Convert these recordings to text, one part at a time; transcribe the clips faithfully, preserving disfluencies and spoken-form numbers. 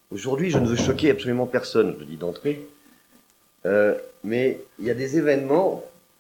Aujourd'hui, je ne veux choquer absolument personne, je le dis d'entrée, euh, mais il y a des événements,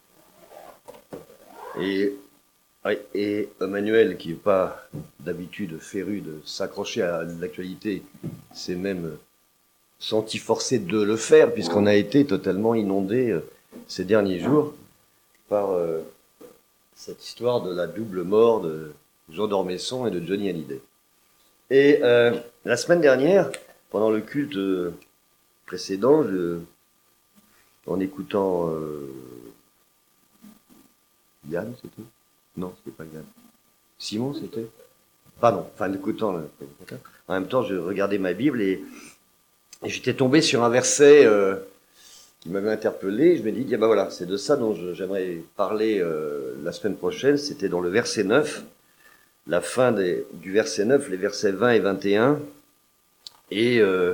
et, et Emmanuel, qui n'est pas d'habitude féru de s'accrocher à l'actualité, s'est même senti forcé de le faire, puisqu'on a été totalement inondé euh, ces derniers jours par euh, cette histoire de la double mort de Jean d'Ormesson et de Johnny Hallyday. Et euh, la semaine dernière, pendant le culte précédent, je, en écoutant euh, Yann, c'était Non, c'était pas Yann. Simon, c'était Pardon, enfin, en écoutant le en même temps, je regardais ma Bible et, et j'étais tombé sur un verset euh, qui m'avait interpellé. Je me dis, ah ben voilà, c'est de ça dont je, j'aimerais parler euh, la semaine prochaine. C'était dans le verset neuf, la fin des, du verset neuf, les versets vingt et vingt et un. Et euh,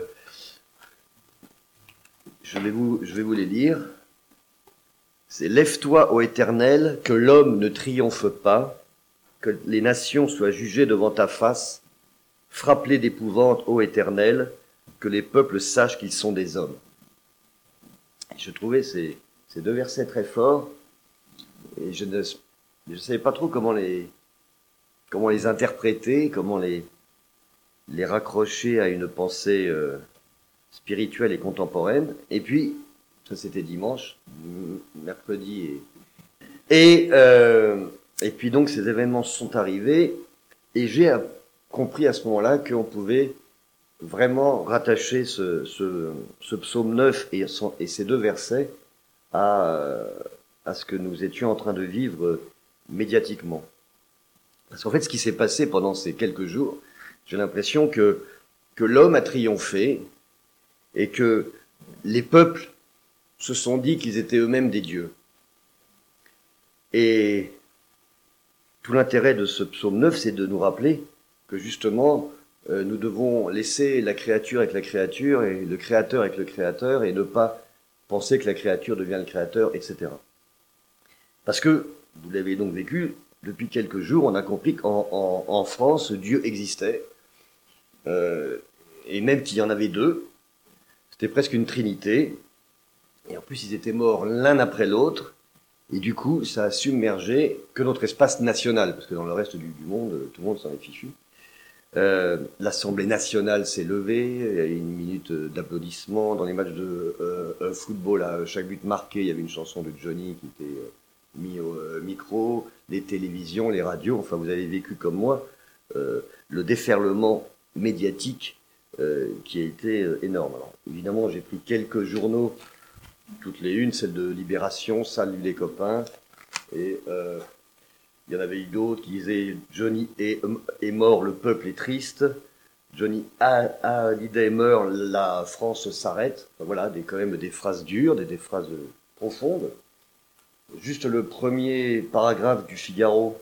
je, vais vous, je vais vous les lire. C'est « Lève-toi, ô Éternel, que l'homme ne triomphe pas, que les nations soient jugées devant ta face. Frappe-les d'épouvante, ô Éternel, que les peuples sachent qu'ils sont des hommes. » Je trouvais ces, ces deux versets très forts, et je ne je savais pas trop comment les, comment les interpréter, comment les, les raccrocher à une pensée euh, spirituelle et contemporaine. Et puis, ça c'était dimanche, mercredi, et, et, euh, et puis donc ces événements sont arrivés, et j'ai compris à ce moment-là qu'on pouvait vraiment rattacher ce, ce, ce psaume neuf et, son, et ces deux versets à, à ce que nous étions en train de vivre médiatiquement. Parce qu'en fait, ce qui s'est passé pendant ces quelques jours, j'ai l'impression que, que l'homme a triomphé et que les peuples se sont dit qu'ils étaient eux-mêmes des dieux. Et tout l'intérêt de ce psaume neuf, c'est de nous rappeler que justement, euh, nous devons laisser la créature avec la créature et le créateur avec le créateur et ne pas penser que la créature devient le créateur, et cetera. Parce que, vous l'avez donc vécu, depuis quelques jours, on a compris qu'en en, en France, Dieu existait, euh, et même qu'il y en avait deux. C'était presque une trinité, et en plus ils étaient morts l'un après l'autre, et du coup ça a submergé que notre espace national, parce que dans le reste du, du monde, tout le monde s'en est fichu. Euh, L'Assemblée nationale s'est levée, il y a eu une minute d'applaudissements. Dans les matchs de euh, football, à chaque but marqué, il y avait une chanson de Johnny qui était euh, mise au euh, micro, les télévisions, les radios, enfin vous avez vécu comme moi euh, le déferlement médiatique euh, qui a été euh, énorme. Alors, évidemment, j'ai pris quelques journaux, toutes les unes, celle de Libération, Salut les copains, et euh, il y en avait eu d'autres qui disaient « Johnny est, est mort, le peuple est triste »,« Johnny Hallyday meurt, la France s'arrête ». Enfin, voilà, des, quand même des phrases dures, des, des phrases profondes. Juste le premier paragraphe du Figaro.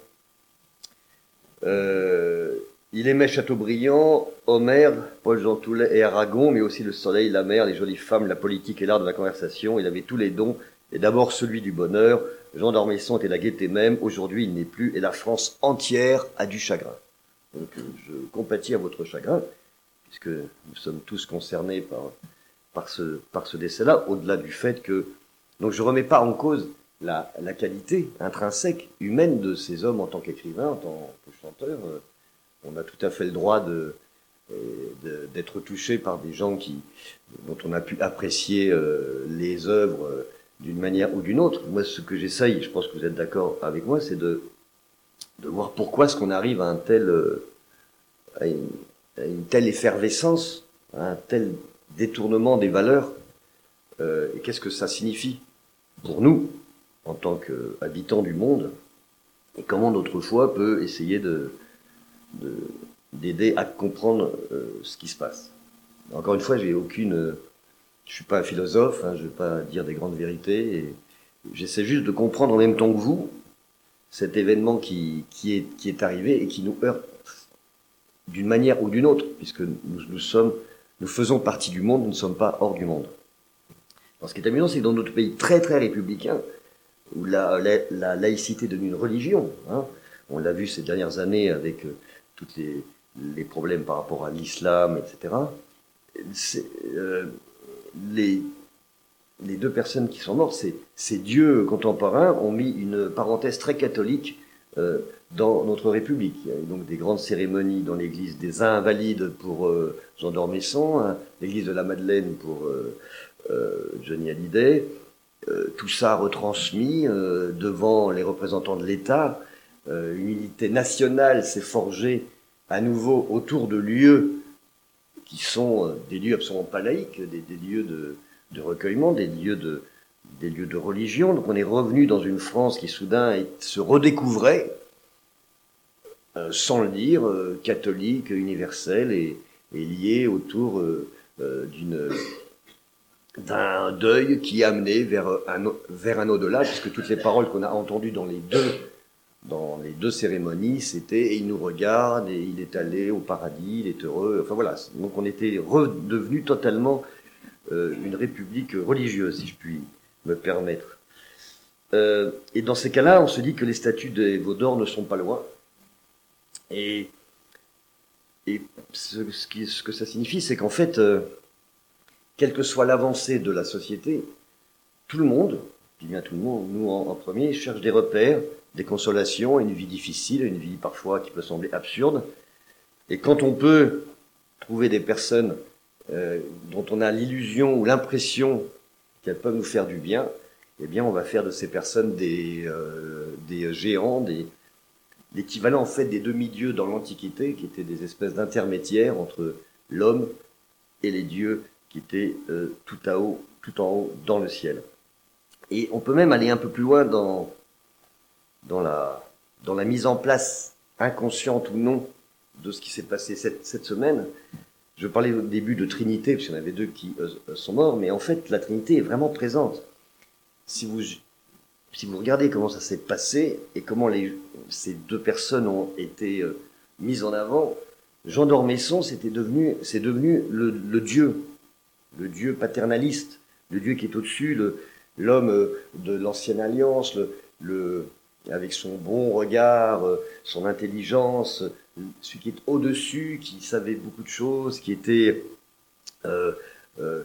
Euh, il aimait Chateaubriand, Homère, Paul-Jean Toulet et Aragon, mais aussi le soleil, la mer, les jolies femmes, la politique et l'art de la conversation. Il avait tous les dons, et d'abord celui du bonheur. Jean d'Ormesson était la gaieté même, aujourd'hui il n'est plus, et la France entière a du chagrin. Donc je compatis à votre chagrin, puisque nous sommes tous concernés par, par ce, par ce décès-là, au-delà du fait que... Donc je ne remets pas en cause la, la qualité intrinsèque, humaine de ces hommes en tant qu'écrivains, en tant que chanteurs. On a tout à fait le droit de, de, d'être touché par des gens qui, dont on a pu apprécier euh, les œuvres euh, d'une manière ou d'une autre. Moi, ce que j'essaye, je pense que vous êtes d'accord avec moi, c'est de, de voir pourquoi est-ce qu'on arrive à un tel, à une, à une telle effervescence, à un tel détournement des valeurs, euh, et qu'est-ce que ça signifie pour nous, en tant qu'habitants du monde, et comment notre foi peut essayer de, de, d'aider à comprendre euh, ce qui se passe. Encore une fois, j'ai aucune... Je suis pas un philosophe, hein, je vais pas dire des grandes vérités. Et j'essaie juste de comprendre en même temps que vous cet événement qui, qui, est, qui est arrivé et qui nous heurte d'une manière ou d'une autre, puisque nous, nous, sommes, nous faisons partie du monde, nous ne sommes pas hors du monde. Alors, ce qui est amusant, c'est que dans notre pays très très républicain, où la, la, la laïcité est devenue une religion, hein, on l'a vu ces dernières années avec euh, tous les, les problèmes par rapport à l'islam, et cetera, c'est, euh, les, les deux personnes qui sont mortes, ces, ces dieux contemporains ont mis une parenthèse très catholique euh, dans notre République. Il y a eu donc des grandes cérémonies dans l'église des Invalides pour euh, Jean d'Ormesson, hein, l'église de la Madeleine pour euh, euh, Johnny Hallyday. Euh, tout ça retransmis euh, devant les représentants de l'État. Euh, une unité nationale s'est forgée à nouveau autour de lieux qui sont euh, des lieux absolument pas laïques, des, des lieux de, de recueillement, des lieux de, des lieux de religion. Donc on est revenu dans une France qui soudain se redécouvrait, euh, sans le dire, euh, catholique, universelle et, et liée autour euh, euh, d'une d'un deuil qui amenait vers un, vers un au-delà, puisque toutes les paroles qu'on a entendues dans les deux, dans les deux cérémonies, c'était « et il nous regarde, et il est allé au paradis, il est heureux ». Enfin voilà, donc on était redevenu totalement euh, une république religieuse, si je puis me permettre. Euh, et dans ces cas-là, on se dit que les statues des Veaux d'Or ne sont pas loin. Et, et ce, ce, qui, ce que ça signifie, c'est qu'en fait... Euh, quelle que soit l'avancée de la société, tout le monde, je dis bien tout le monde, nous en, en premier, cherche des repères, des consolations, une vie difficile, une vie parfois qui peut sembler absurde. Et quand on peut trouver des personnes euh, dont on a l'illusion ou l'impression qu'elles peuvent nous faire du bien, eh bien on va faire de ces personnes des, euh, des géants, des, l'équivalent en fait des demi-dieux dans l'Antiquité, qui étaient des espèces d'intermédiaires entre l'homme et les dieux, qui était euh, tout, à haut, tout en haut dans le ciel. Et on peut même aller un peu plus loin dans, dans, la, dans la mise en place, inconsciente ou non, de ce qui s'est passé cette, cette semaine. Je parlais au début de Trinité, parce qu'il y en avait deux qui euh, sont morts, mais en fait, la Trinité est vraiment présente. Si vous, si vous regardez comment ça s'est passé et comment les, ces deux personnes ont été euh, mises en avant, Jean d'Ormesson, c'était devenu, c'est devenu le, le Dieu, le Dieu paternaliste, le Dieu qui est au-dessus, le, l'homme de l'ancienne alliance, le, le, avec son bon regard, son intelligence, celui qui est au-dessus, qui savait beaucoup de choses, qui était euh, euh,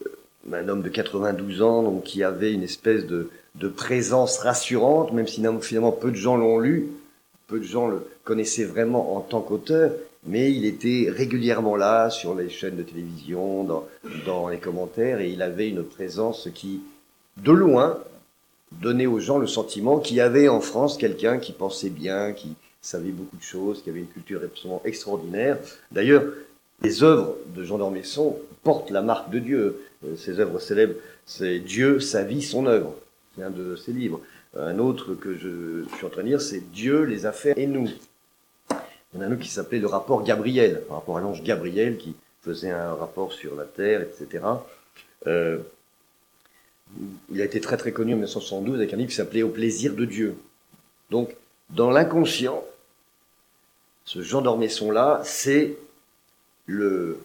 un homme de quatre-vingt-douze ans, donc qui avait une espèce de, de présence rassurante, même si finalement peu de gens l'ont lu, peu de gens le connaissaient vraiment en tant qu'auteur, mais il était régulièrement là sur les chaînes de télévision, dans, dans les commentaires, et il avait une présence qui, de loin, donnait aux gens le sentiment qu'il y avait en France quelqu'un qui pensait bien, qui savait beaucoup de choses, qui avait une culture absolument extraordinaire. D'ailleurs, les œuvres de Jean d'Ormesson portent la marque de Dieu. Ses œuvres célèbres, c'est Dieu, sa vie, son œuvre. C'est un de ses livres. Un autre que je suis en train de lire, c'est Dieu, les affaires et nous. Il y en a un autre qui s'appelait le rapport Gabriel, par rapport à l'ange Gabriel qui faisait un rapport sur la terre, et cetera. Euh, il a été très très connu en dix-neuf cent soixante-douze avec un livre qui s'appelait Au plaisir de Dieu. Donc, dans l'inconscient, ce Jean d'Ormesson-là, c'est le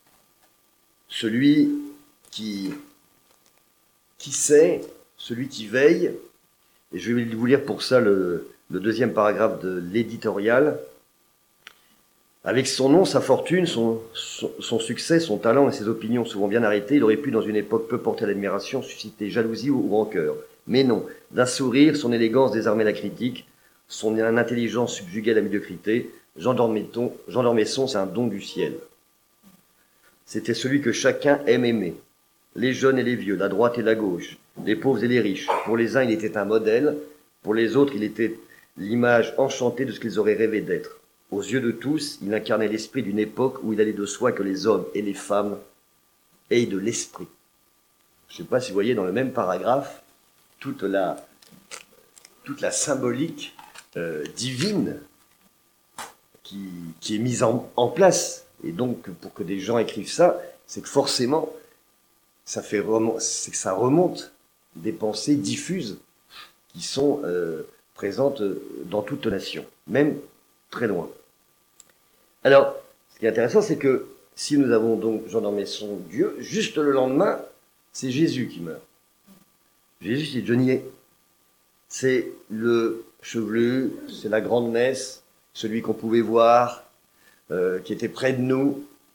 celui qui, qui sait, celui qui veille. Et je vais vous lire pour ça le, le deuxième paragraphe de l'éditorial. Avec son nom, sa fortune, son, son, son succès, son talent et ses opinions souvent bien arrêtées, il aurait pu, dans une époque peu portée à l'admiration, susciter jalousie ou, ou rancœur. Mais non, d'un sourire, son élégance désarmait la critique, son intelligence subjuguait la médiocrité. Jean d'Ormesson, Jean d'Ormesson, c'est un don du ciel. C'était celui que chacun aime aimer. Les jeunes et les vieux, la droite et la gauche, les pauvres et les riches. Pour les uns, il était un modèle, pour les autres, il était l'image enchantée de ce qu'ils auraient rêvé d'être. Aux yeux de tous, il incarnait l'esprit d'une époque où il allait de soi que les hommes et les femmes aient de l'esprit. Je ne sais pas si vous voyez dans le même paragraphe toute la, toute la symbolique euh, divine qui, qui est mise en, en place. Et donc, pour que des gens écrivent ça, c'est que forcément, ça, fait remont, c'est que ça remonte des pensées diffuses qui sont euh, présentes dans toute nation, même très loin. Alors, ce qui est intéressant, c'est que si nous avons donc Jean d'Ormesson, Dieu, juste le lendemain, c'est Jésus qui meurt. Jésus, c'est Johnny. C'est le chevelu, c'est la grande messe, celui qu'on pouvait voir, euh, qui était près de nous.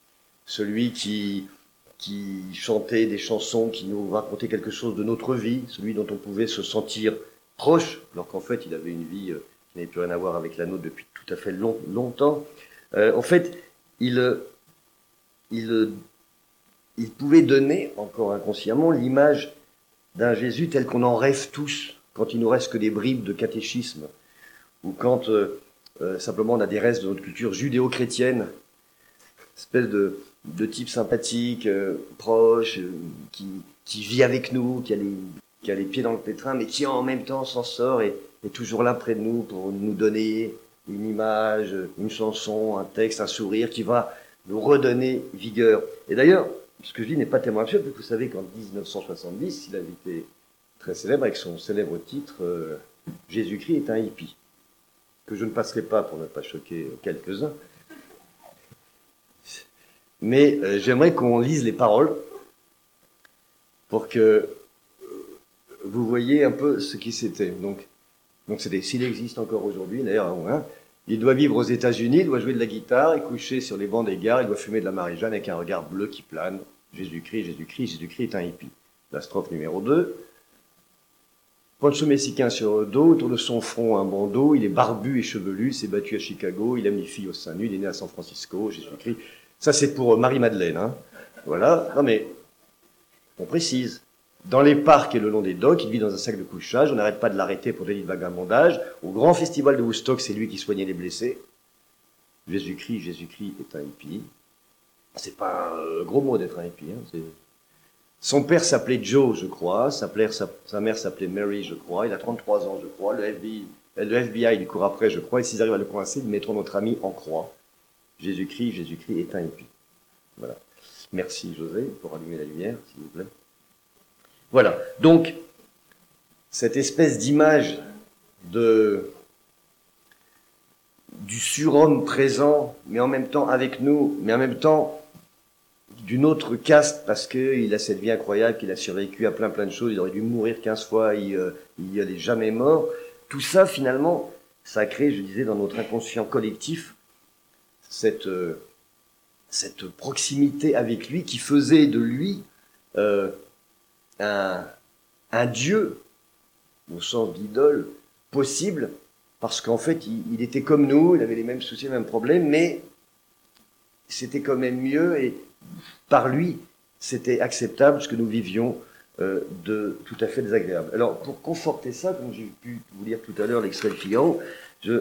celui qui, qui chantait des chansons qui nous racontaient quelque chose de notre vie, celui dont on pouvait se sentir proche, alors qu'en fait il avait une vie qui n'avait plus rien à voir avec la nôtre depuis tout à fait long, longtemps. Euh, en fait, il, il, il pouvait donner, encore inconsciemment, l'image d'un Jésus tel qu'on en rêve tous, quand il nous reste que des bribes de catéchisme, ou quand euh, euh, simplement on a des restes de notre culture judéo-chrétienne, espèce de, de type sympathique, euh, proche, euh, qui, qui vit avec nous, qui a, les, qui a les pieds dans le pétrin, mais qui en même temps s'en sort et est toujours là près de nous pour nous donner une image, une chanson, un texte, un sourire qui va nous redonner vigueur. Et d'ailleurs, ce que je dis n'est pas tellement absurde, parce que vous savez qu'en dix-neuf cent soixante-dix, il avait été très célèbre avec son célèbre titre euh, « Jésus-Christ est un hippie », que je ne passerai pas pour ne pas choquer quelques-uns. Mais euh, j'aimerais qu'on lise les paroles pour que vous voyez un peu ce qui c'était. Donc, donc c'était, s'il existe encore aujourd'hui, d'ailleurs, hein, il doit vivre aux États-Unis, il doit jouer de la guitare, et coucher sur les bancs des gares, il doit fumer de la Marie-Jeanne avec un regard bleu qui plane. Jésus-Christ, Jésus-Christ, Jésus-Christ est un hippie. La strophe numéro deux. Poncho mexicain sur le dos, autour de son front un bandeau, il est barbu et chevelu, s'est battu à Chicago, il aime les filles au sein nu, il est né à San Francisco, Jésus-Christ. Ça c'est pour Marie-Madeleine, hein. Voilà. Non mais, on précise. Dans les parcs et le long des docks, il vit dans un sac de couchage, on n'arrête pas de l'arrêter pour délit de vagabondage. Au grand festival de Woodstock, c'est lui qui soignait les blessés. Jésus-Christ, Jésus-Christ est un hippie. C'est pas un gros mot d'être un hippie, hein. C'est... Son père s'appelait Joe, je crois, sa, plaire, sa, sa mère s'appelait Mary, je crois, il a trente-trois ans, je crois, le F B I, le F B I lui court après, je crois, et s'ils arrivent à le coincer, ils mettront notre ami en croix. Jésus-Christ, Jésus-Christ est un hippie. Voilà. Merci José pour allumer la lumière, s'il vous plaît. Voilà, donc, cette espèce d'image de, du surhomme présent, mais en même temps avec nous, mais en même temps d'une autre caste, parce qu'il a cette vie incroyable, qu'il a survécu à plein plein de choses, il aurait dû mourir quinze fois, il n'y est jamais mort. Tout ça, finalement, ça crée, je disais, dans notre inconscient collectif, cette, euh, cette proximité avec lui qui faisait de lui euh, un, un Dieu, au sens d'idole, possible, parce qu'en fait, il, il était comme nous, il avait les mêmes soucis, les mêmes problèmes, mais c'était quand même mieux, et par lui, c'était acceptable ce que nous vivions euh, de tout à fait désagréable. Alors, pour conforter ça, comme j'ai pu vous lire tout à l'heure l'extrait de Figaro, je,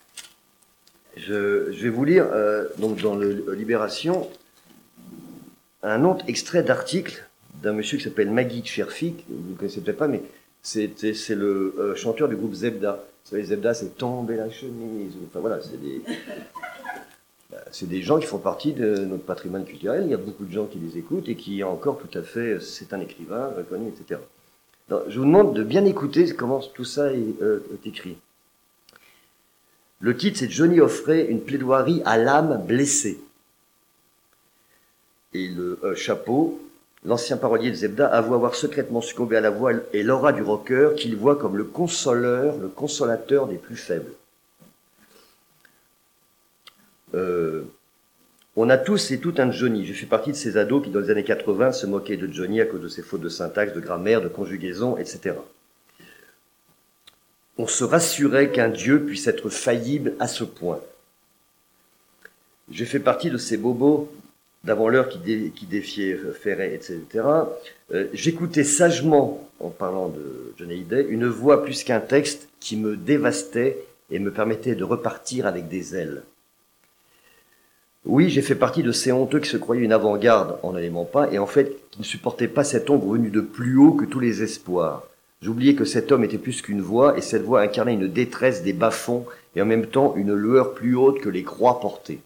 je, je vais vous lire, euh, donc dans le Libération, un autre extrait d'article d'un monsieur qui s'appelle Magui Cherfik, vous ne connaissez peut-être pas, mais c'est, c'est le euh, chanteur du groupe Zebda. Vous savez, Zebda, c'est tomber la chemise. Enfin voilà, c'est des... C'est des gens qui font partie de notre patrimoine culturel. Il y a beaucoup de gens qui les écoutent et qui encore tout à fait, c'est un écrivain reconnu, et cetera. Donc, je vous demande de bien écouter comment tout ça est, euh, est écrit. Le titre, c'est Johnny Offray, une plaidoirie à l'âme blessée. Et le euh, chapeau, l'ancien parolier de Zebda avoue avoir secrètement succombé à la voix et l'aura du rocker qu'il voit comme le consoleur, le consolateur des plus faibles. Euh, on a tous et toutes un Johnny. Je fais partie de ces ados qui, dans les années quatre-vingts, se moquaient de Johnny à cause de ses fautes de syntaxe, de grammaire, de conjugaison, et cetera. On se rassurait qu'un Dieu puisse être faillible à ce point. Je fais partie de ces bobos d'avant l'heure qui, dé, qui défiaient Ferret, et cetera. Euh, j'écoutais sagement, en parlant de Johnny Hallyday, une voix plus qu'un texte qui me dévastait et me permettait de repartir avec des ailes. Oui, j'ai fait partie de ces honteux qui se croyaient une avant-garde en ne l'aimant pas, et en fait, qui ne supportaient pas cette ombre venue de plus haut que tous les espoirs. J'oubliais que cet homme était plus qu'une voix, et cette voix incarnait une détresse des bas-fonds, et en même temps une lueur plus haute que les croix portées.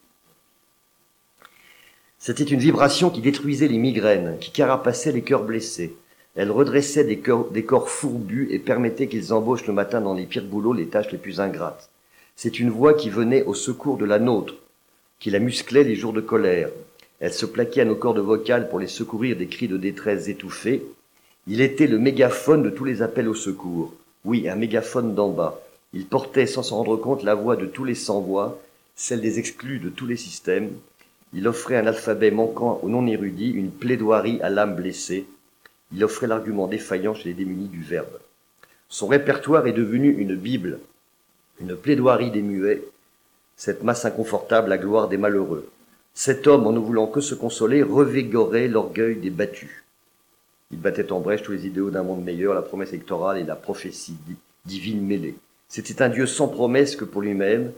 C'était une vibration qui détruisait les migraines, qui carapaçait les cœurs blessés. Elle redressait des, cœurs, des corps fourbus et permettait qu'ils embauchent le matin dans les pires boulots les tâches les plus ingrates. C'est une voix qui venait au secours de la nôtre, qui la musclait les jours de colère. Elle se plaquait à nos cordes vocales pour les secourir des cris de détresse étouffés. Il était le mégaphone de tous les appels au secours. Oui, un mégaphone d'en bas. Il portait sans s'en rendre compte la voix de tous les sans-voix, celle des exclus de tous les systèmes. Il offrait un alphabet manquant aux non-érudits, une plaidoirie à l'âme blessée. Il offrait l'argument défaillant chez les démunis du verbe. Son répertoire est devenu une Bible, une plaidoirie des muets, cette masse inconfortable, la gloire des malheureux. Cet homme, en ne voulant que se consoler, revigorait l'orgueil des battus. Il battait en brèche tous les idéaux d'un monde meilleur, la promesse électorale et la prophétie divine mêlée. C'était un Dieu sans promesse que pour lui-même.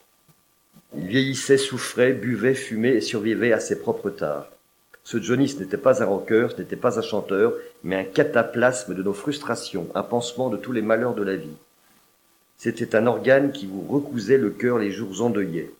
Il vieillissait, souffrait, buvait, fumait et survivait à ses propres tares. Ce Johnny, ce n'était pas un rockeur, ce n'était pas un chanteur, mais un cataplasme de nos frustrations, un pansement de tous les malheurs de la vie. C'était un organe qui vous recousait le cœur les jours endeuillés.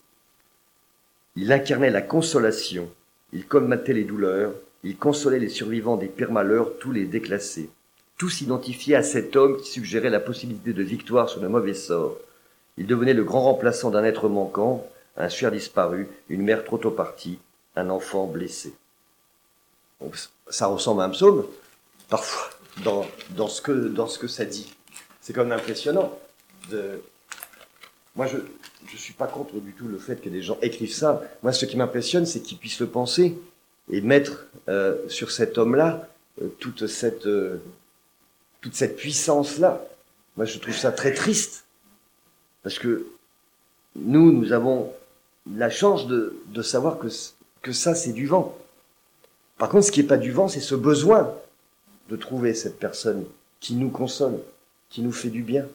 Il incarnait la consolation, il combattait les douleurs, il consolait les survivants des pires malheurs, tous les déclassés. Tous s'identifiaient à cet homme qui suggérait la possibilité de victoire sur le mauvais sort. Il devenait le grand remplaçant d'un être manquant, un cher disparu, une mère trop tôt partie, un enfant blessé. Donc, ça ressemble à un psaume, parfois, dans, dans, ce, que, dans ce que ça dit. C'est quand même impressionnant. De... Moi, je ne suis pas contre du tout le fait que des gens écrivent ça. Moi, ce qui m'impressionne, c'est qu'ils puissent le penser et mettre euh, sur cet homme-là euh, toute cette, euh, toute cette puissance-là. Moi, je trouve ça très triste. Parce que nous, nous avons la chance de, de savoir que, que ça, c'est du vent. Par contre, ce qui n'est pas du vent, c'est ce besoin de trouver cette personne qui nous console, qui nous fait du bien.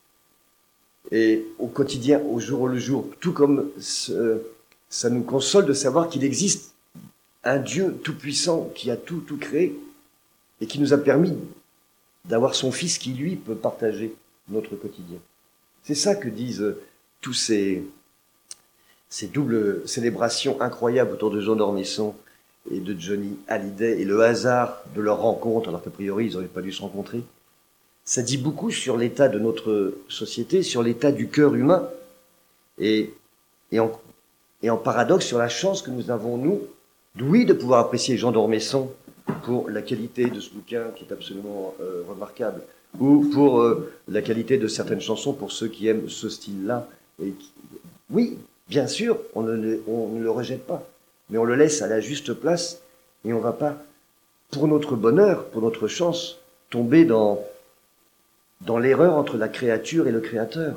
Et au quotidien, au jour le jour, tout comme ce, ça nous console de savoir qu'il existe un Dieu tout-puissant qui a tout, tout créé et qui nous a permis d'avoir son Fils qui, lui, peut partager notre quotidien. C'est ça que disent tous ces, ces doubles célébrations incroyables autour de Jean d'Ormesson et de Johnny Hallyday et le hasard de leur rencontre, alors qu'a priori, ils n'auraient pas dû se rencontrer. Ça dit beaucoup sur l'état de notre société, sur l'état du cœur humain, et, et, en, et en paradoxe sur la chance que nous avons, nous, oui, de pouvoir apprécier Jean d'Ormesson pour la qualité de ce bouquin qui est absolument euh, remarquable, ou pour euh, la qualité de certaines chansons pour ceux qui aiment ce style-là. Et qui... Oui, bien sûr, on ne, on ne le rejette pas, mais on le laisse à la juste place, et on ne va pas, pour notre bonheur, pour notre chance, tomber dans... dans l'erreur entre la créature et le créateur.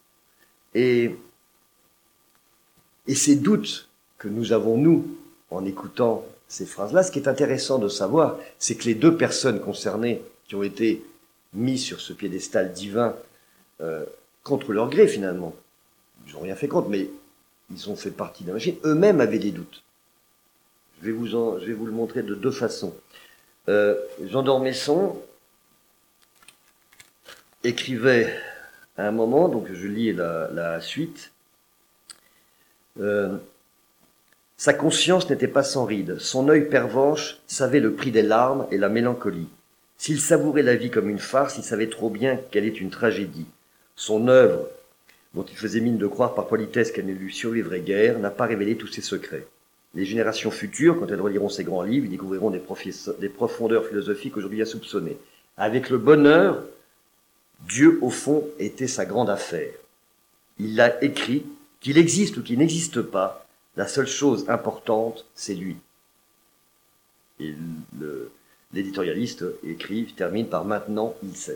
Et, et ces doutes que nous avons, nous, en écoutant ces phrases-là, ce qui est intéressant de savoir, c'est que les deux personnes concernées qui ont été mises sur ce piédestal divin euh, contre leur gré, finalement, ils n'ont rien fait contre, mais ils ont fait partie de la machine, eux-mêmes avaient des doutes. Je vais vous, en, je vais vous le montrer de deux façons. Euh, Jean d'Ormesson écrivait à un moment, donc je lis la, la suite, euh, sa conscience n'était pas sans ride, son œil pervenche savait le prix des larmes et la mélancolie. S'il savourait la vie comme une farce, il savait trop bien qu'elle est une tragédie. Son œuvre, dont il faisait mine de croire par politesse qu'elle ne lui survivrait guère, n'a pas révélé tous ses secrets. Les générations futures, quand elles reliront ses grands livres, y découvriront des, des profondeurs philosophiques aujourd'hui insoupçonnées. Avec le bonheur, Dieu, au fond, était sa grande affaire. Il a écrit qu'il existe ou qu'il n'existe pas, la seule chose importante, c'est lui. Et le, l'éditorialiste écrit, termine par maintenant, il sait.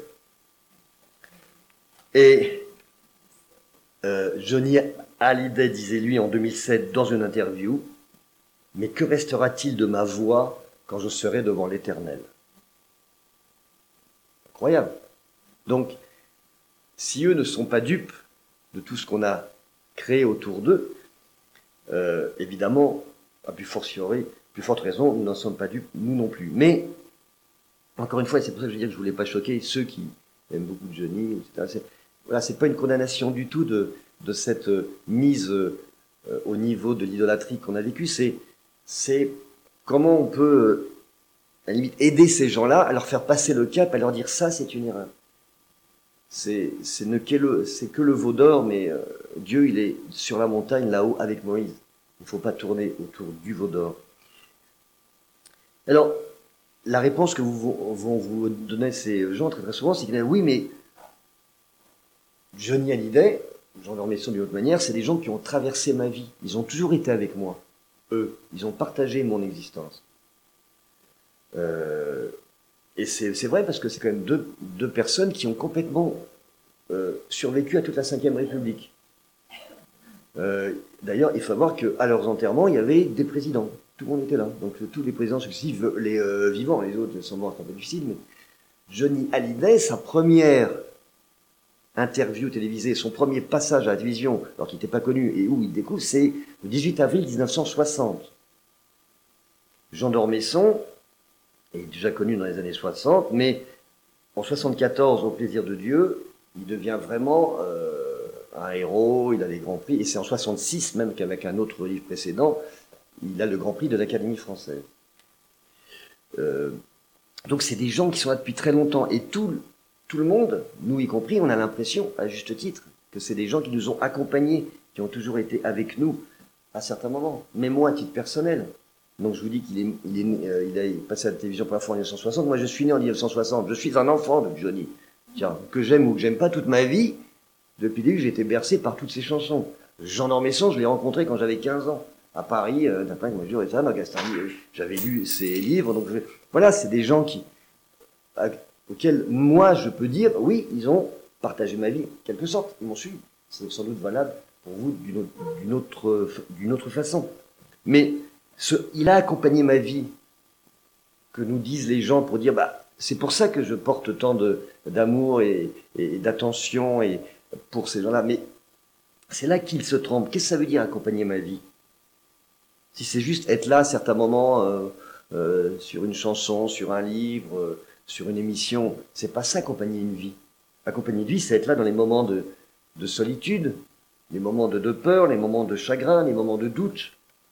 Et euh, Johnny Hallyday disait lui en deux mille sept dans une interview, mais que restera-t-il de ma voix quand je serai devant l'Éternel? Incroyable. Donc, si eux ne sont pas dupes de tout ce qu'on a créé autour d'eux, euh, évidemment, à plus fortiori, plus forte raison, nous n'en sommes pas dupes, nous non plus. Mais, encore une fois, et c'est pour ça que je dis que je ne voulais pas choquer ceux qui aiment beaucoup de Johnny, et cetera. C'est, voilà, c'est pas une condamnation du tout de, de cette euh, mise euh, au niveau de l'idolâtrie qu'on a vécue. C'est, c'est comment on peut, euh, à la limite, aider ces gens-là à leur faire passer le cap, à leur dire ça, c'est une erreur. C'est, c'est, ne, que le, c'est que le veau d'or, mais euh, Dieu, il est sur la montagne, là-haut, avec Moïse. Il ne faut pas tourner autour du veau d'or. Alors, la réponse que vous, vont vous donner ces gens, très très souvent, c'est qu'ils disent, oui, mais Johnny Hallyday, Jean d'Ormesson d'une autre manière, c'est des gens qui ont traversé ma vie. Ils ont toujours été avec moi. eux. Ils ont partagé mon existence. Euh, et c'est vrai parce que c'est quand même deux, deux personnes qui ont complètement euh, survécu à toute la cinquième République. Euh, D'ailleurs, il faut voir qu'à leurs enterrements, il y avait des présidents. Tout le monde était là. Donc tous les présidents successifs, les euh, vivants, les autres sont morts, c'est un peu difficile, mais Johnny Hallyday, sa première interview télévisée, son premier passage à la télévision, alors qu'il n'était pas connu et où il découvre, c'est le dix-huit avril mille neuf cent soixante. Jean d'Ormesson est déjà connu dans les années soixante, mais en soixante-quatorze, au plaisir de Dieu, il devient vraiment euh, un héros, il a des grands prix, et c'est en soixante-six, même qu'avec un autre livre précédent, il a le grand prix de l'Académie française. Euh, donc c'est des gens qui sont là depuis très longtemps, et tout, tout le monde, nous y compris, on a l'impression, à juste titre, que c'est des gens qui nous ont accompagnés, qui ont toujours été avec nous à certains moments. Mais moi, à titre personnel, donc je vous dis qu'il est, il est, euh, il a passé à la télévision pour la fois en mille neuf cent soixante. Moi, je suis né en mille neuf cent soixante. Je suis un enfant de Johnny. Tiens, que j'aime ou que j'aime pas toute ma vie, depuis le début, j'ai été bercé par toutes ces chansons. Jean d'Ormesson, je l'ai rencontré quand j'avais quinze ans, à Paris, euh, d'un pain que moi, et ça, j'avais lu ses livres. Donc je, voilà, c'est des gens qui, à, auxquels moi, je peux dire, oui, ils ont partagé ma vie, en quelque sorte. Ils m'ont suivi. C'est sans doute valable pour vous d'une autre, d'une autre, d'une autre façon. Mais ce, il a accompagné ma vie, que nous disent les gens pour dire, bah, c'est pour ça que je porte tant de, d'amour et, et d'attention et pour ces gens-là. Mais c'est là qu'ils se trompent. Qu'est-ce que ça veut dire accompagner ma vie? Si c'est juste être là à certains moments, euh, euh, sur une chanson, sur un livre, euh, sur une émission, c'est pas ça accompagner une vie. Accompagner une vie, c'est être là dans les moments de, de solitude, les moments de, de peur, les moments de chagrin, les moments de doute.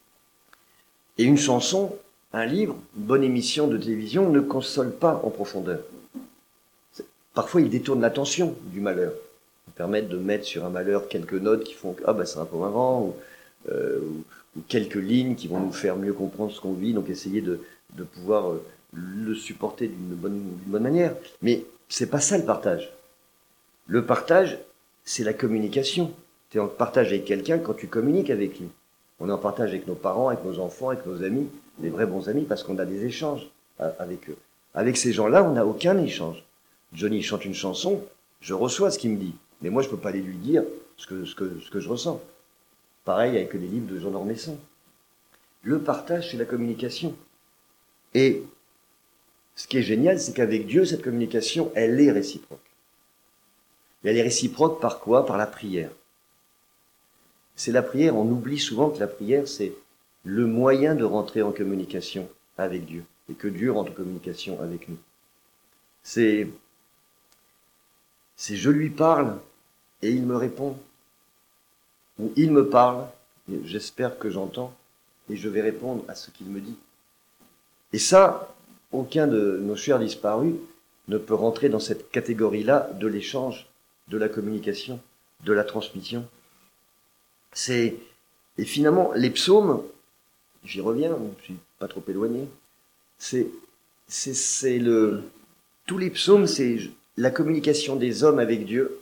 Et une chanson, un livre, une bonne émission de télévision ne console pas en profondeur. Parfois, il détourne l'attention du malheur. Ils permettent de mettre sur un malheur quelques notes qui font que ah, bah, c'est un peu marrant, ou, euh, ou, ou quelques lignes qui vont nous faire mieux comprendre ce qu'on vit, donc essayer de, de pouvoir euh, le supporter d'une bonne, d'une bonne manière. Mais c'est pas ça le partage. Le partage, c'est la communication. Tu es en partage avec quelqu'un quand tu communiques avec lui. On est en partage avec nos parents, avec nos enfants, avec nos amis, des vrais bons amis, parce qu'on a des échanges avec eux. Avec ces gens-là, on n'a aucun échange. Johnny chante une chanson, je reçois ce qu'il me dit, mais moi je peux pas aller lui dire ce que, ce que, ce que je ressens. Pareil avec les livres de Jean d'Ormesson. Le partage, c'est la communication. Et ce qui est génial, c'est qu'avec Dieu, cette communication, elle est réciproque. Et elle est réciproque par quoi? Par la prière. C'est la prière, on oublie souvent que la prière, c'est le moyen de rentrer en communication avec Dieu, et que Dieu rentre en communication avec nous. C'est, c'est je lui parle, et il me répond. Ou il me parle, et j'espère que j'entends, et je vais répondre à ce qu'il me dit. Et ça, aucun de nos chers disparus ne peut rentrer dans cette catégorie-là de l'échange, de la communication, de la transmission. C'est, et finalement, les psaumes, j'y reviens, je suis pas trop éloigné, c'est, c'est, c'est le, tous les psaumes, c'est la communication des hommes avec Dieu,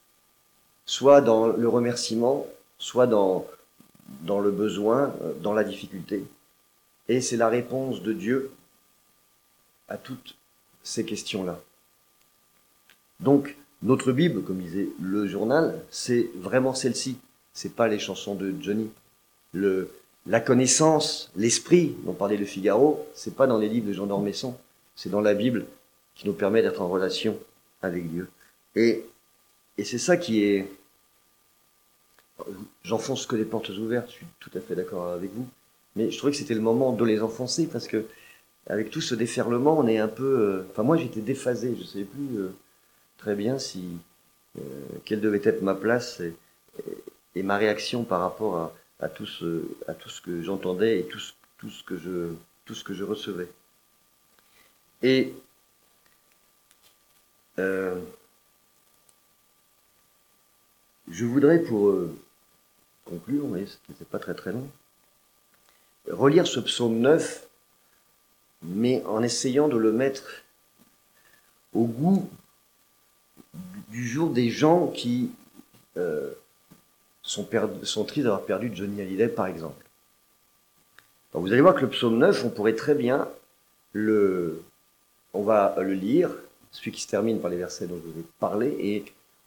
soit dans le remerciement, soit dans, dans le besoin, dans la difficulté. Et c'est la réponse de Dieu à toutes ces questions-là. Donc, notre Bible, comme disait le journal, c'est vraiment celle-ci. C'est pas les chansons de Johnny. Le, la connaissance, l'esprit dont parlait le Figaro, c'est pas dans les livres de Jean d'Ormesson, c'est dans la Bible qui nous permet d'être en relation avec Dieu. Et, et c'est ça qui est... J'enfonce que les portes ouvertes, je suis tout à fait d'accord avec vous, mais je trouvais que c'était le moment de les enfoncer parce que avec tout ce déferlement, on est un peu... Euh, enfin, moi, j'étais déphasé, je ne savais plus euh, très bien si euh, quelle devait être ma place et, et, et ma réaction par rapport à, à, tout ce, à tout ce que j'entendais et tout ce, tout, ce que je, tout ce que je recevais. Et euh, je voudrais, pour euh, conclure, mais ce n'était pas très très long, relire ce psaume neuf, mais en essayant de le mettre au goût du jour des gens qui euh, sont, perd- sont tristes d'avoir perdu Johnny Hallyday, par exemple. Alors vous allez voir que le psaume neuf, on pourrait très bien le, on va le lire, celui qui se termine par les versets dont je vous ai parlé, et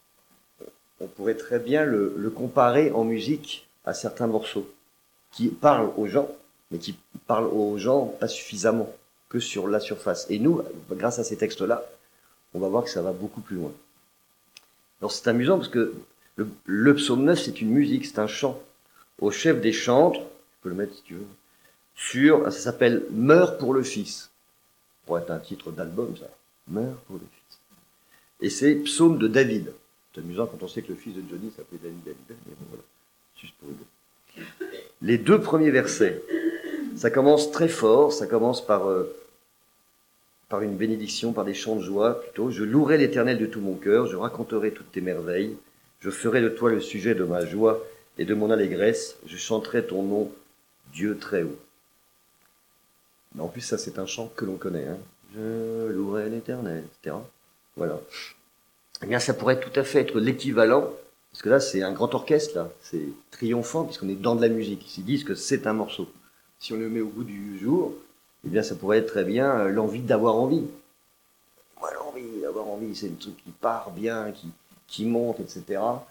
on pourrait très bien le, le comparer en musique à certains morceaux qui parlent aux gens, mais qui parlent aux gens pas suffisamment, que sur la surface. Et nous, grâce à ces textes-là, on va voir que ça va beaucoup plus loin. Alors c'est amusant parce que le, le psaume neuf, c'est une musique, c'est un chant. Au chef des chantres, tu peux le mettre si tu veux, sur, ça s'appelle « Meurs pour le Fils ». Ça pourrait être un titre d'album, ça. « Meurs pour le Fils ». Et c'est psaume de David. C'est amusant quand on sait que le fils de Johnny s'appelait David Hallyday, mais bon voilà, juste pour rigoler. Les deux premiers versets, ça commence très fort, ça commence par... Euh, par une bénédiction, par des chants de joie plutôt. Je louerai l'Éternel de tout mon cœur, je raconterai toutes tes merveilles, je ferai de toi le sujet de ma joie et de mon allégresse, je chanterai ton nom, Dieu très haut. Mais en plus, ça c'est un chant que l'on connaît. Hein. Je louerai l'Éternel, et cetera. Voilà. Eh bien, ça pourrait tout à fait être l'équivalent, parce que là c'est un grand orchestre, là, c'est triomphant, puisqu'on est dans de la musique. Ils disent que c'est un morceau. Si on le met au bout du jour, eh bien, ça pourrait être très bien l'envie d'avoir envie. Moi, l'envie d'avoir envie, c'est le truc qui part bien, qui, qui monte, et cetera.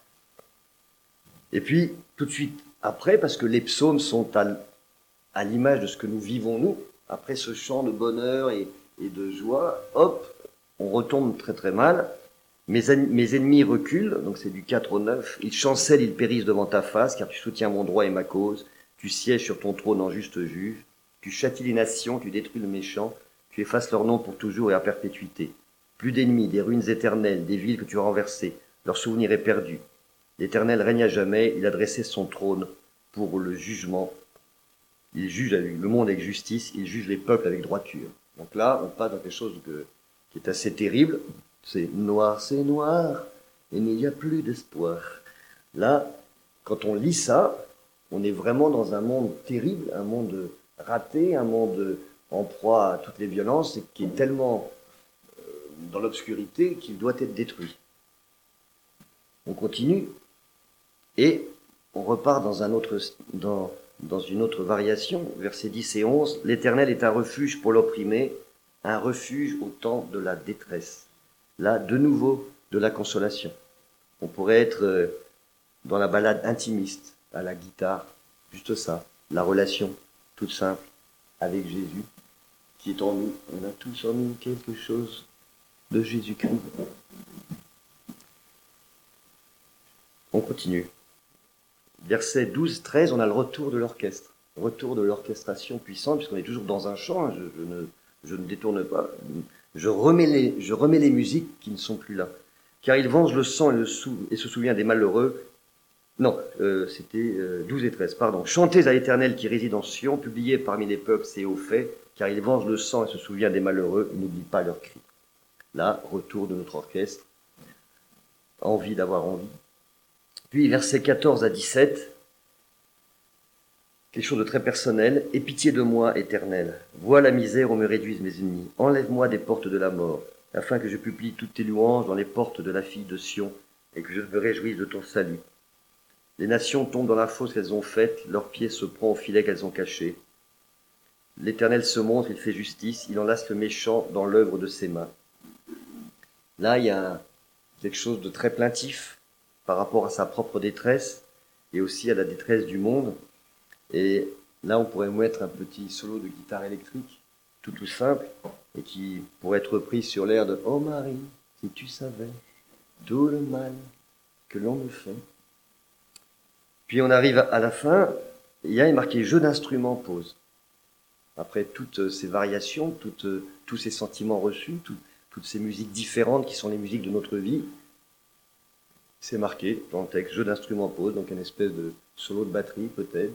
Et puis, tout de suite après, parce que les psaumes sont à, à l'image de ce que nous vivons, nous, après ce chant de bonheur et, et de joie, hop, on retombe très très mal. Mes, mes ennemis reculent, donc c'est du quatre au neuf. Ils chancellent, ils périssent devant ta face, car tu soutiens mon droit et ma cause. Tu sièges sur ton trône en juste juge. Tu châties les nations, tu détruis le méchant, tu effaces leur nom pour toujours et à perpétuité. Plus d'ennemis, des ruines éternelles, des villes que tu as renversées, leur souvenir est perdu. L'Éternel règne à jamais, il a dressé son trône pour le jugement. Il juge le monde avec justice, il juge les peuples avec droiture. Donc là, on passe dans quelque chose que, qui est assez terrible. C'est noir, c'est noir, et il n'y a plus d'espoir. Là, quand on lit ça, on est vraiment dans un monde terrible, un monde raté, un monde en proie à toutes les violences, et qui est tellement euh, dans l'obscurité qu'il doit être détruit. On continue, et on repart dans, un autre, dans, dans une autre variation, versets dix et onze. L'Éternel est un refuge pour l'opprimé, un refuge au temps de la détresse. Là, de nouveau, de la consolation. On pourrait être euh, dans la ballade intimiste, à la guitare, juste ça, la relation toute simple avec Jésus qui est en nous. On a tous en nous quelque chose de Jésus-Christ. On continue. Versets douze treize, on a le retour de l'orchestre. Retour de l'orchestration puissante, puisqu'on est toujours dans un chant, hein, je, je, ne, je ne détourne pas. Je remets, les, je remets les musiques qui ne sont plus là. Car il venge le sang et, le sou, et se souvient des malheureux. Non, euh, c'était euh, douze et treize, pardon. Chantez à l'Éternel qui réside en Sion, publiez parmi les peuples ses hauts faits, car il venge le sang et se souvient des malheureux, il n'oublie pas leurs cris. Là, retour de notre orchestre. Envie d'avoir envie. Puis, versets quatorze à dix-sept, quelque chose de très personnel. « Aie pitié de moi, Éternel. Vois la misère où me réduisent mes ennemis. Enlève-moi des portes de la mort, afin que je publie toutes tes louanges dans les portes de la fille de Sion, et que je me réjouisse de ton salut. Les nations tombent dans la fosse qu'elles ont faite, leurs pieds se prend au filet qu'elles ont caché. L'Éternel se montre, il fait justice, il enlace le méchant dans l'œuvre de ses mains. » Là, il y a quelque chose de très plaintif par rapport à sa propre détresse et aussi à la détresse du monde. Et là, on pourrait mettre un petit solo de guitare électrique, tout tout simple, et qui pourrait être repris sur l'air de « Oh Marie, si tu savais tout le mal que l'on me fait ». Puis on arrive à la fin, il y a marqué « Jeu d'instruments, pause ». Après toutes ces variations, toutes, tous ces sentiments reçus, tout, toutes ces musiques différentes qui sont les musiques de notre vie, c'est marqué dans le texte « Jeu d'instruments, pause », donc une espèce de solo de batterie peut-être.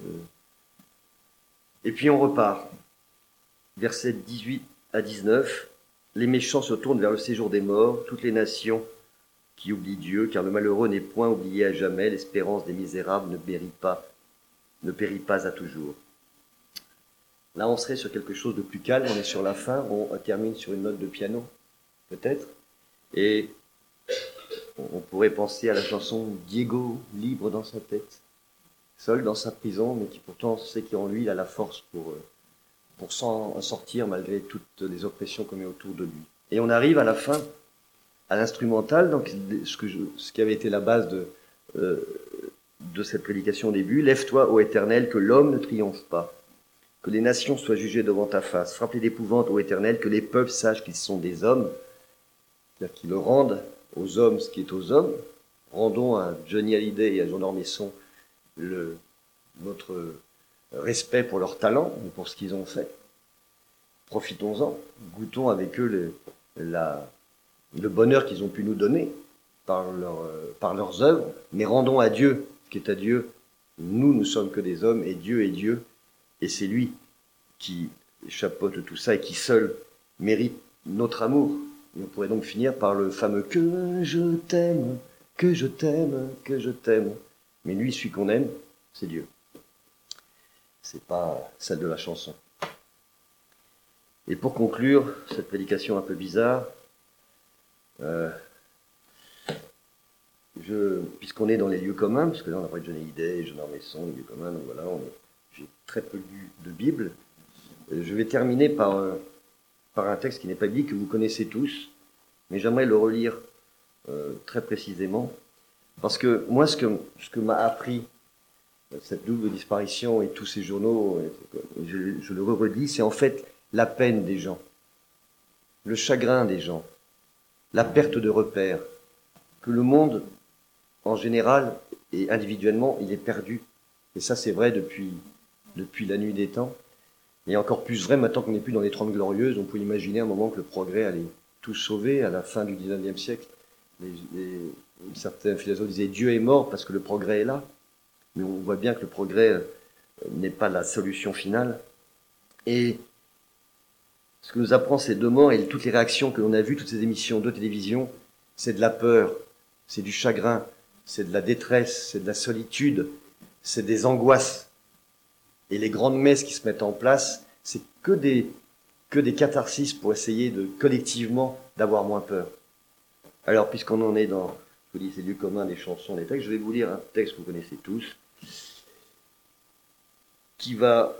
Et puis on repart. Versets dix-huit à dix-neuf, « Les méchants se tournent vers le séjour des morts, toutes les nations qui oublient Dieu, car le malheureux n'est point oublié à jamais, l'espérance des misérables ne périt pas, ne périt pas à toujours. » Là, on serait sur quelque chose de plus calme, on est sur la fin, on termine sur une note de piano, peut-être, et on pourrait penser à la chanson « Diego, libre dans sa tête », seul dans sa prison, mais qui pourtant sait qu'en lui, il a la force pour, pour s'en sortir malgré toutes les oppressions qu'on met autour de lui. Et on arrive à la fin, à l'instrumental, donc ce, que je, ce qui avait été la base de, euh, de cette prédication au début. Lève-toi, ô Éternel, que l'homme ne triomphe pas, que les nations soient jugées devant ta face. Frappe-les d'épouvante, ô Éternel, que les peuples sachent qu'ils sont des hommes, c'est-à-dire qu'ils le rendent aux hommes ce qui est aux hommes. Rendons à Johnny Hallyday et à Jean d'Ormesson le, notre respect pour leur talent et pour ce qu'ils ont fait. Profitons-en, goûtons avec eux le, la, le bonheur qu'ils ont pu nous donner par, leur, par leurs œuvres, mais rendons à Dieu ce qui est à Dieu. Nous, nous sommes que des hommes, et Dieu est Dieu, et c'est lui qui chapeaute tout ça et qui seul mérite notre amour. Et on pourrait donc finir par le fameux « que je t'aime, que je t'aime, que je t'aime ». Mais lui, celui qu'on aime, c'est Dieu. C'est pas celle de la chanson. Et pour conclure cette prédication un peu bizarre, euh, je, puisqu'on est dans les lieux communs, parce que là on a parlé de Johnny Hallyday, Jean d'Ormesson, les lieux communs, donc voilà, on, j'ai très peu lu de Bible. Je vais terminer par, euh, par un texte qui n'est pas biblique, que vous connaissez tous, mais j'aimerais le relire euh, très précisément, parce que moi, ce que, ce que m'a appris cette double disparition et tous ces journaux, je, je le redis, c'est en fait la peine des gens, le chagrin des gens, la perte de repères, que le monde, en général et individuellement, il est perdu. Et ça, c'est vrai depuis, depuis la nuit des temps. Et encore plus vrai maintenant qu'on n'est plus dans les Trente Glorieuses. On peut imaginer un moment que le progrès allait tout sauver à la fin du dix-neuvième siècle. Les, les, certains philosophes disaient Dieu est mort parce que le progrès est là. Mais on voit bien que le progrès n'est pas la solution finale. Et ce que nous apprend ces deux morts et toutes les réactions que l'on a vues, toutes ces émissions de télévision, c'est de la peur, c'est du chagrin, c'est de la détresse, c'est de la solitude, c'est des angoisses. Et les grandes messes qui se mettent en place, c'est que des, que des catharsis pour essayer de, collectivement, d'avoir moins peur. Alors, puisqu'on en est dans, je vous dis, ces lieux communs, des chansons, des textes, je vais vous lire un texte que vous connaissez tous, qui va,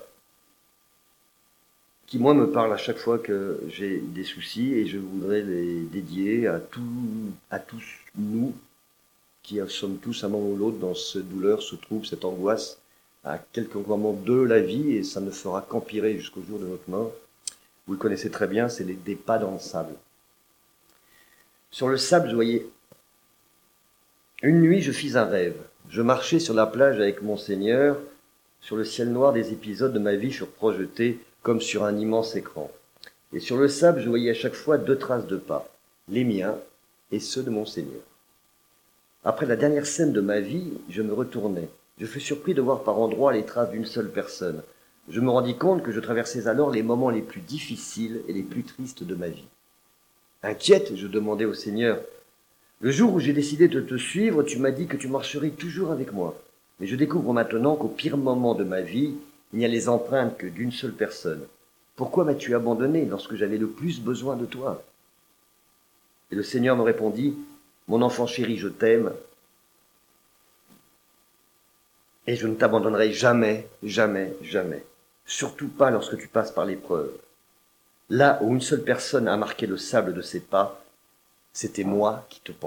qui moi me parle à chaque fois que j'ai des soucis, et je voudrais les dédier à tout, à tous nous, qui sommes tous un moment ou l'autre dans cette douleur, ce trouble, cette angoisse, à quelques moments de la vie, et ça ne fera qu'empirer jusqu'au jour de notre mort. Vous le connaissez très bien, c'est les des pas dans le sable. Sur le sable, je voyais, une nuit, je fis un rêve. Je marchais sur la plage avec mon Seigneur. Sur le ciel noir, des épisodes de ma vie furent projetés comme sur un immense écran. Et sur le sable, je voyais à chaque fois deux traces de pas, les miens et ceux de mon Seigneur. Après la dernière scène de ma vie, je me retournai. Je fus surpris de voir par endroits les traces d'une seule personne. Je me rendis compte que je traversais alors les moments les plus difficiles et les plus tristes de ma vie. Inquiète, je demandai au Seigneur, « Le jour où j'ai décidé de te suivre, tu m'as dit que tu marcherais toujours avec moi. Mais je découvre maintenant qu'au pire moment de ma vie, il n'y a les empreintes que d'une seule personne. Pourquoi m'as-tu abandonné lorsque j'avais le plus besoin de toi ?» Et le Seigneur me répondit, « Mon enfant chéri, je t'aime, et je ne t'abandonnerai jamais, jamais, jamais. Surtout pas lorsque tu passes par l'épreuve. Là où une seule personne a marqué le sable de ses pas, c'était moi qui te portais. »